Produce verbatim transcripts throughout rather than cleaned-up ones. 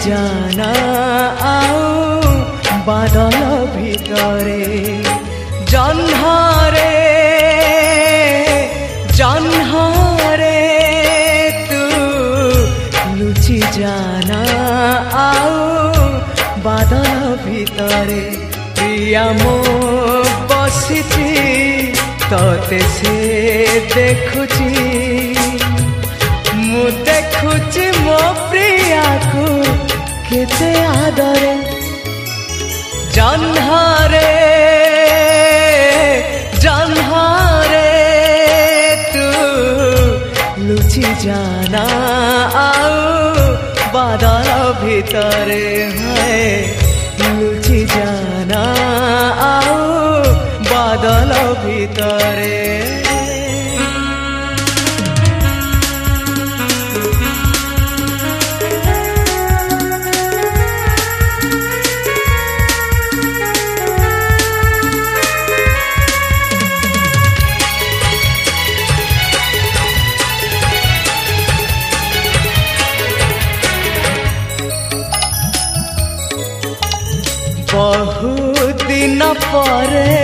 जाना आउ बादल भितरे जह्नरे जह्नरे तू लुचि जाना आउ बादल भितरे प्रिया मो बसिछि तोते से देखुछि मु देखुछि मो प्रिया को केते आदरे जह्नरे जह्नरे तू लुचि जाना आउ बादल भितरे है लुचि जाना आउ बादल भितरे बहुत दिन परे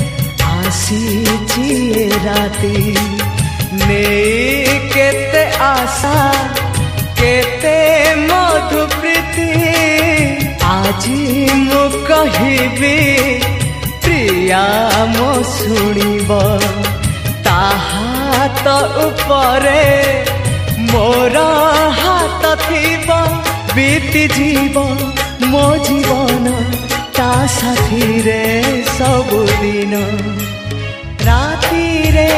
आसी राती ने केते आशा केते मधु प्रीति आजी मु कहिबी प्रिया मो सुनिब ताहा तो उपरे मोर हाथ थिब बीती जीव मो जीवन ता साथी रे सबुदिन राती रे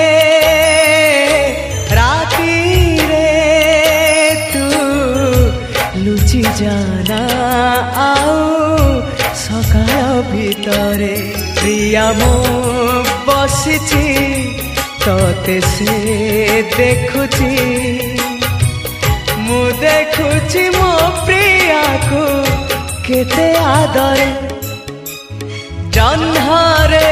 राती रे तू लुचि जाना आउ सकाळ भितरे प्रिया मो बसिछि तोते से देखुछि मु देखुछि मो प्रिया को केते आदरे जह्नरे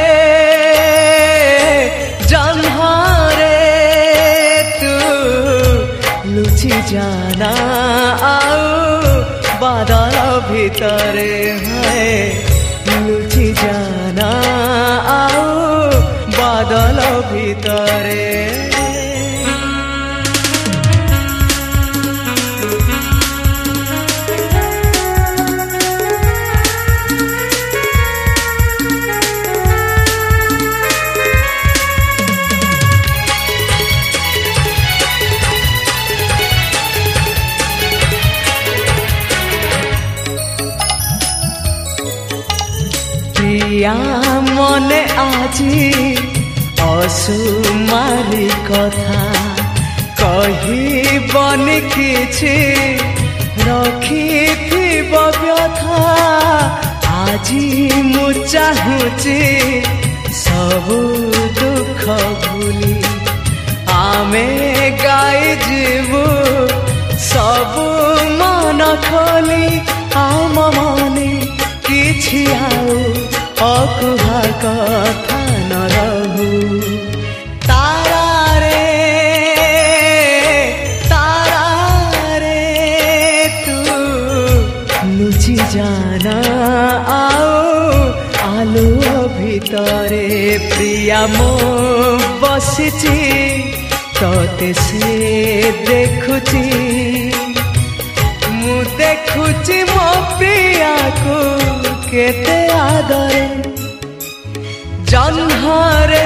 जह्नरे तू लुचि जाना आउ बादल भितरे है लुचि जाना आउ बादल भितरे प्रिया मने आजी असुमारी कथा कही बनी किछि रखिथिब व्यथा आजी मु चाहुछि सबु दुख भूली आमे गाई जीवु सबु मन खोली आम मने किछि आउ अकुहा कथा न रहू तारा रे तारा रे तू लुचि जाना आउ आलू भितरे प्रिया मो बसिछि तोते से देखुछि मु देखुछि मो प्रिया को केते आदरे जह्नरे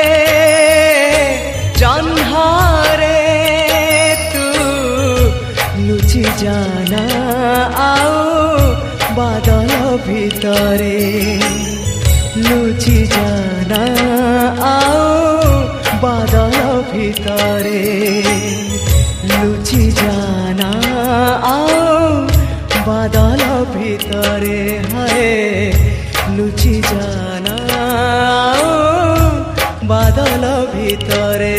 जह्नरे तू लुचि जाना आउ बादल भितरे लुचि जाना आउ बादल भितरे लुचि जाना आउ बादल भितरे है लुचि जाना बादल भितरे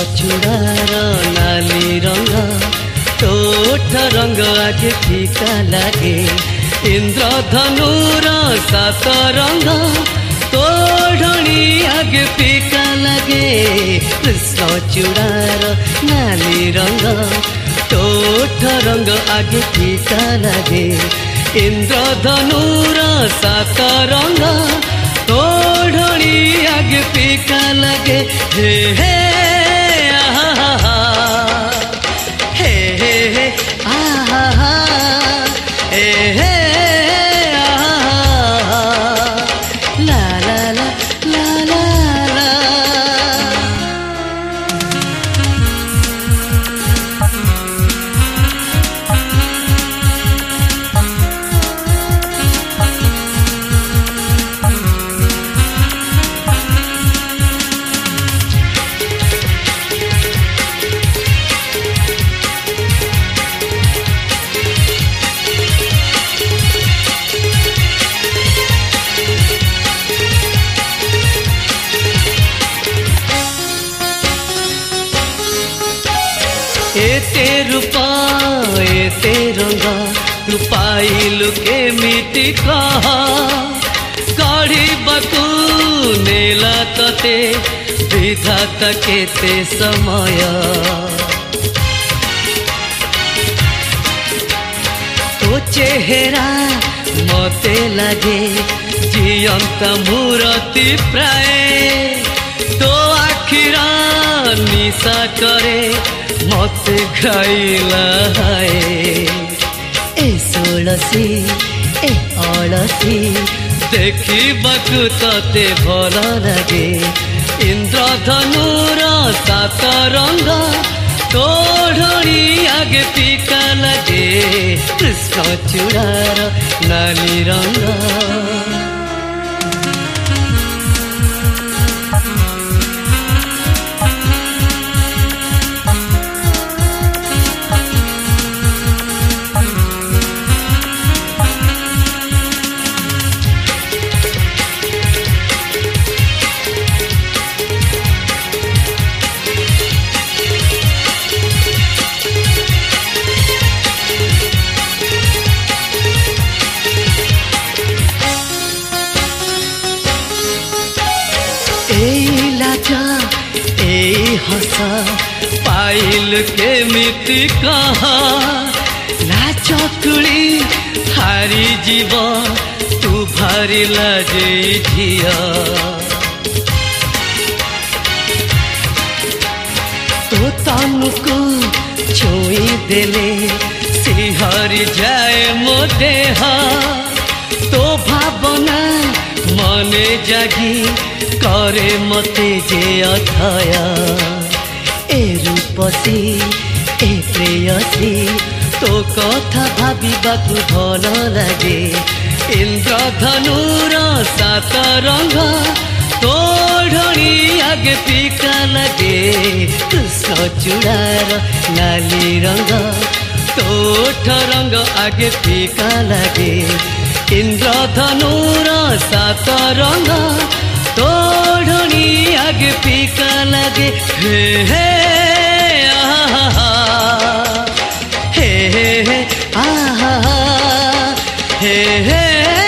चूड़ार नाली रंग तोठ रंग आगे फीका लगे इंद्रधनुर सात रंग तोढ़णी आगे फीका लगे कृष्ण चूड़ार नाली रंग तोठ रंग आगे फीका लगे इंद्रधनुर सात रंग तोढ़णी आगे फीका लगे हे हे आहा हे हे हे आहा हे हे आहा ला ला ला ला ला ला। एते रूपा एते रंग रूपाइलु के मिटी कह कढ़ी बकू नेला तते विधाता केते समय तो चेहरा मते लगे जियंता मूर्ति प्राय तो आखिरा निशा करे मत खाइला ए सोलसी ए अलसी देखी बकु तते भल लगे इंद्रधनुर सात रंग तोढ़णी आगे फीका लगे कृष्ण चूड़ार नाली रंग। हसा पाइल के मिति कहा ना चकुली हारी जीव तू भारी लाजे झिया तो तमको छुई देले सिहरी जाए मो देह तो भावना मने जागी करे मते जे अथया ए रूपसी ए प्रेयसी तो कथा भाबिबाकु भल लगे इंद्रधनुर सात रंग तोढ़णी आगे फीका लगे कृष्ण चूड़ार नाली रंग तोठ रंग आगे फीका लगे इंद्रधनुर सात रंग तोढ़णी आगे फीका लगे हे हे आहा हे हे आहा हे हे